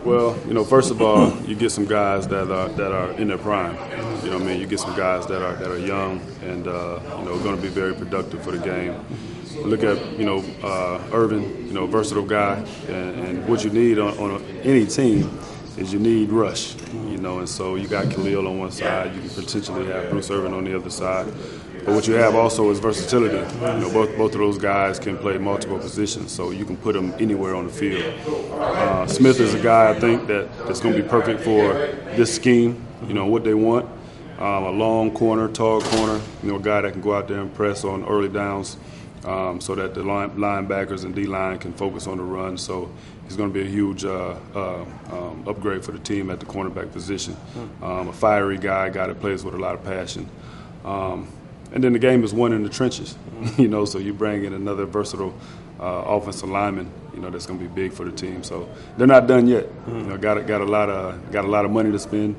Well, first of all, you get some guys that are in their prime. You know what I mean? You get some guys that are young and going to be very productive for the game. Look at Irvin, versatile guy, and what you need on any team is you need rush. And so you got Khalil on one side, you can potentially have Bruce Irvin on the other side. But what you have also is versatility. Both of those guys can play multiple positions, so you can put them anywhere on the field. Smith is a guy I think that's going to be perfect for this scheme. What they want: a long corner, tall corner. A guy that can go out there and press on early downs, so that the linebackers and D-line can focus on the run. So he's going to be a huge upgrade for the team at the cornerback position. A fiery guy that plays with a lot of passion. And then the game is won in the trenches, so you bring in another versatile offensive lineman, that's going to be big for the team. So they're not done yet. Got a lot of money to spend.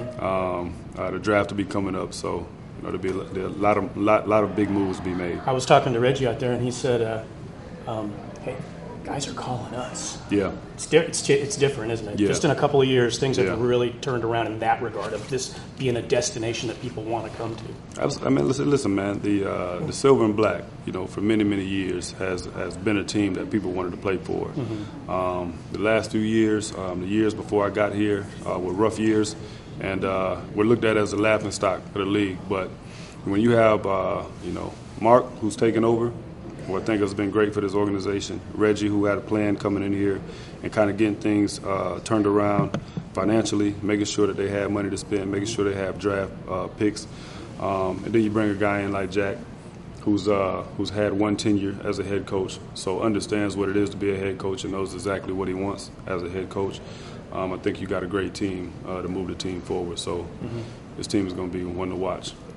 The draft will be coming up, so there'll be a lot of big moves to be made. I was talking to Reggie out there, and he said, "Hey, guys are calling us." Yeah, it's different, isn't it? Yeah. Just in a couple of years, things have really turned around in that regard of this being a destination that people want to come to. I mean, listen, man. The Silver and Black, for many years has been a team that people wanted to play for. The last few years, the years before I got here, were rough years, and we're looked at as a laughingstock of the league. But when you have, Mark, who's taken over, who I think has been great for this organization, Reggie, who had a plan coming in here and kind of getting things turned around financially, making sure that they have money to spend, making sure they have draft picks. And then you bring a guy in like Jack, who's had one tenure as a head coach, so understands what it is to be a head coach and knows exactly what he wants as a head coach. I think you got a great team to move the team forward. So this team is going to be one to watch.